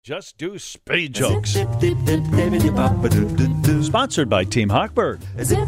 Just do speed jokes. Sponsored by Team Hochberg.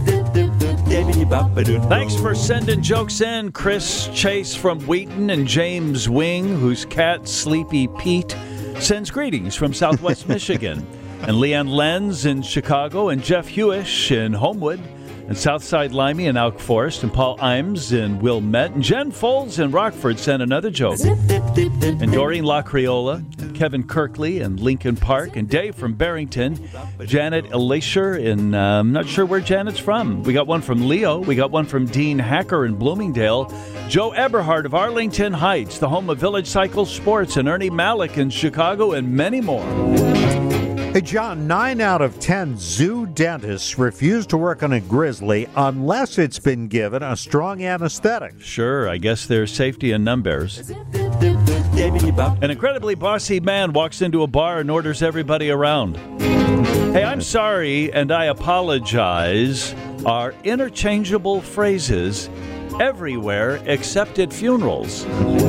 Thanks for sending jokes in. Chris Chase from Wheaton and James Wing, whose cat Sleepy Pete sends greetings from Southwest Michigan. And Leanne Lenz in Chicago, and Jeff Hewish in Homewood, and Southside Limey in Elk Forest, and Paul Imes in Wilmette, and Jen Foles in Rockford sent another joke. And Doreen LaCriola, and Kevin Kirkley in Lincoln Park, and Dave from Barrington, Janet Elisher in, I'm not sure where Janet's from. We got one from Leo. We got one from Dean Hacker in Bloomingdale, Joe Eberhard of Arlington Heights, the home of Village Cycle Sports, and Ernie Malik in Chicago, and many more. Hey, John, 9 out of 10 zoo dentists refuse to work on a grizzly unless it's been given a strong anesthetic. Sure, I guess there's safety in numbers. An incredibly bossy man walks into a bar and orders everybody around. Hey, I'm sorry and I apologize are interchangeable phrases everywhere except at funerals.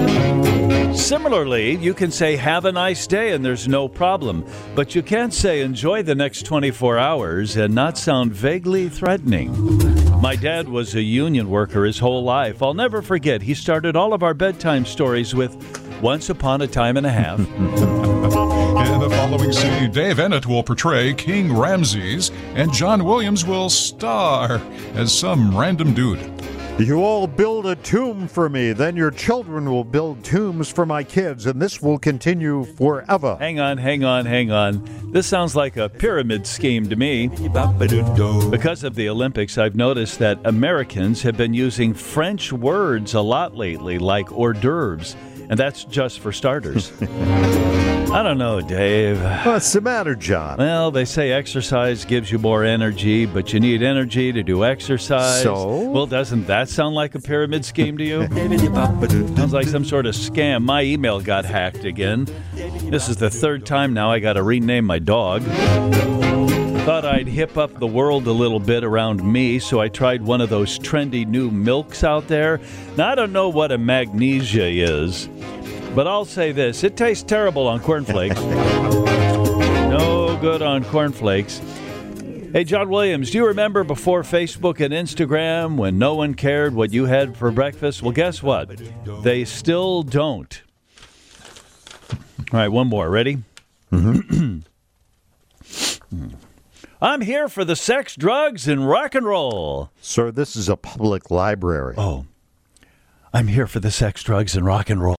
Similarly, you can say, have a nice day, and there's no problem. But you can't say, enjoy the next 24 hours and not sound vaguely threatening. My dad was a union worker his whole life. I'll never forget, he started all of our bedtime stories with, once upon a time and a half. In the following scene, Dave Ennett will portray King Ramses, and John Williams will star as some random dude. You all build a tomb for me, then your children will build tombs for my kids, and this will continue forever. Hang on. This sounds like a pyramid scheme to me. Because of the Olympics, I've noticed that Americans have been using French words a lot lately, like hors d'oeuvres, and that's just for starters. I don't know, Dave. What's the matter, John? Well, they say exercise gives you more energy, but you need energy to do exercise. So? Well, doesn't that sound like a pyramid scheme to you? Sounds like some sort of scam. My email got hacked again. This is the third time now I got to rename my dog. Thought I'd hip up the world a little bit around me, so I tried one of those trendy new milks out there. Now, I don't know what a magnesia is, but I'll say this. It tastes terrible on cornflakes. No good on cornflakes. Hey, John Williams, do you remember before Facebook and Instagram when no one cared what you had for breakfast? Well, guess what? They still don't. All right, one more. Ready? Mm-hmm. I'm here for the sex, drugs, and rock and roll. Sir, this is a public library. Oh, I'm here for the sex, drugs, and rock and roll.